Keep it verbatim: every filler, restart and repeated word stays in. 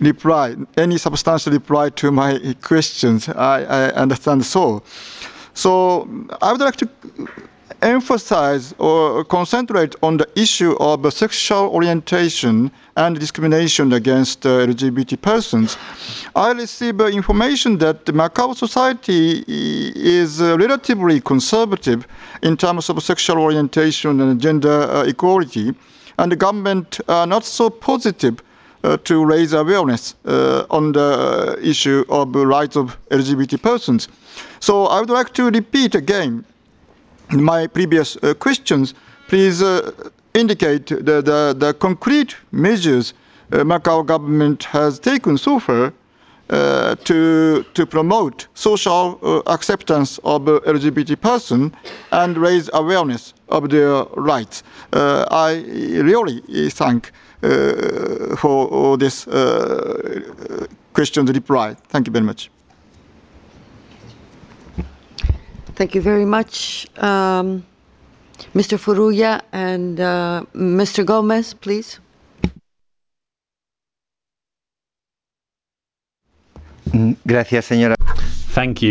reply, any substantial reply to my questions. I, I understand so. So I would like to emphasize or concentrate on the issue of sexual orientation and discrimination against uh, L G B T persons. I receive uh, information that the Macau society is uh, relatively conservative in terms of sexual orientation and gender uh, equality, and the government are not so positive uh, to raise awareness uh, on the issue of the rights of L G B T persons. So I would like to repeat again my previous uh, questions. Please uh, indicate the, the, the concrete measures uh, Macau government has taken so far uh, to, to promote social uh, acceptance of uh, L G B T person and raise awareness of their rights. Uh, I really thank uh, for this uh, question reply. Thank you very much. Thank you very much, um, Mister Furuya, and uh, Mister Gomez, please. Gracias, señora. Thank you.